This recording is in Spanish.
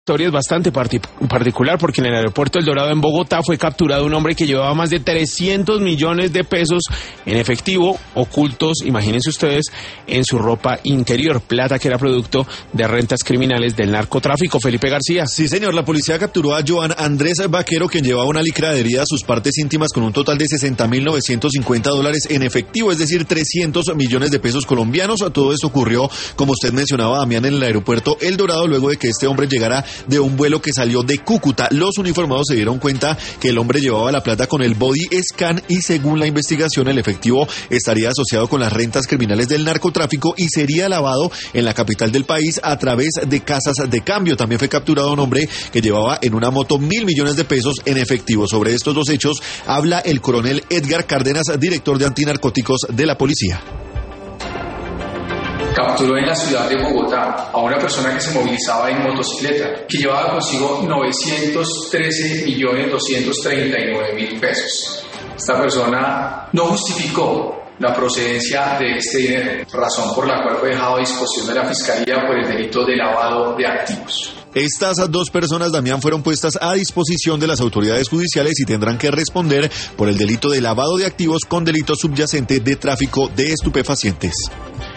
historia es bastante particular porque en el aeropuerto El Dorado en Bogotá fue capturado un hombre que llevaba más de 300 millones de pesos en efectivo ocultos, imagínense ustedes, en su ropa interior, plata que era producto de rentas criminales del narcotráfico. Felipe García. Sí, señor, la policía capturó a Joan Andrés Vaquero, quien llevaba una licra adherida a sus partes íntimas con un total de $60.950 en efectivo, es decir, 300 millones de pesos colombianos. Todo esto ocurrió, como usted mencionaba, Damián, en el aeropuerto El Dorado, luego de que este hombre llegara de un vuelo que salió de Cúcuta. Los uniformados se dieron cuenta que el hombre llevaba la plata con el body scan y, según la investigación, el efectivo estaría asociado con las rentas criminales del narcotráfico y sería lavado en la capital del país a través de casas de cambio. También fue capturado un hombre que llevaba en una moto 1.000 millones de pesos en efectivo. Sobre estos dos hechos habla el coronel Edgar Cárdenas, director de antinarcóticos de la policía. Capturó en la ciudad de Bogotá a una persona que se movilizaba en motocicleta, que llevaba consigo 913.239.000 pesos. Esta persona no justificó la procedencia de este dinero, razón por la cual fue dejado a disposición de la Fiscalía por el delito de lavado de activos. Estas dos personas, Damián, fueron puestas a disposición de las autoridades judiciales y tendrán que responder por el delito de lavado de activos con delito subyacente de tráfico de estupefacientes.